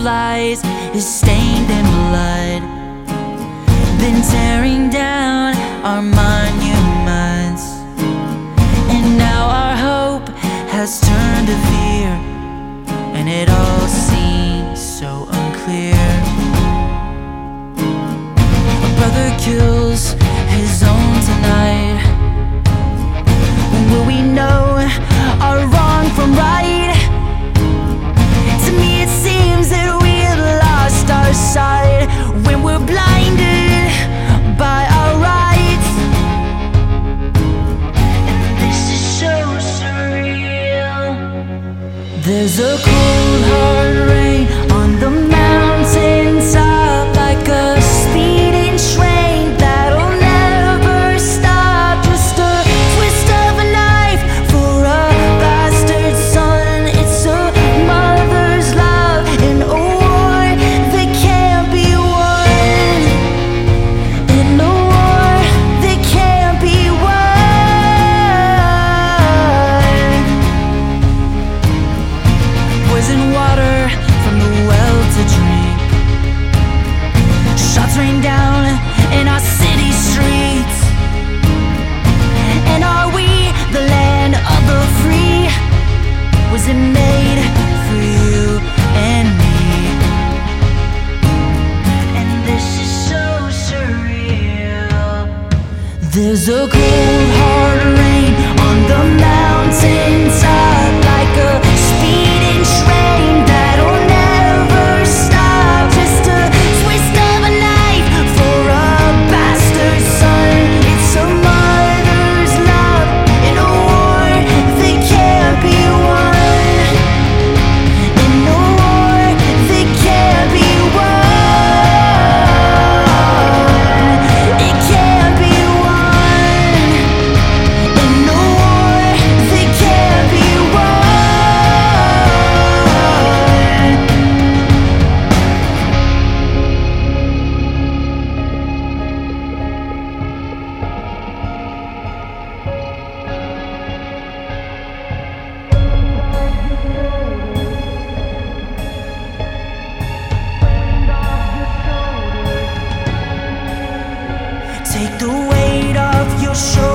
lies is stained in blood, then tearing down our monuments. And now our hope has turned to fear, and it all seems so unclear. A brother kills his own tonight. When will we know our wrong from right? To me it seems that we've lost our sight when we're blinded by our rights. And this is so surreal. There's a cold hard rain on the mountaintop, like a speeding train that'll never stop. Just a twist of a knife for a bastard son. It's a mother's love in a war that can't be won. In a war that can't be won. Poison water from the well to drink. Shots rain down in our city streets. And are we the land of the free? Was it made for you and me? And this is so surreal. There's a cold hard rain on the mountaintop, like a speeding train that'll never stop. Just a twist of a knife for a bastard son. It's a mother's love in a war that can't be won. In a war that can't be won. It can't be won. In a war that can't be won. Take the weight off your shoulders.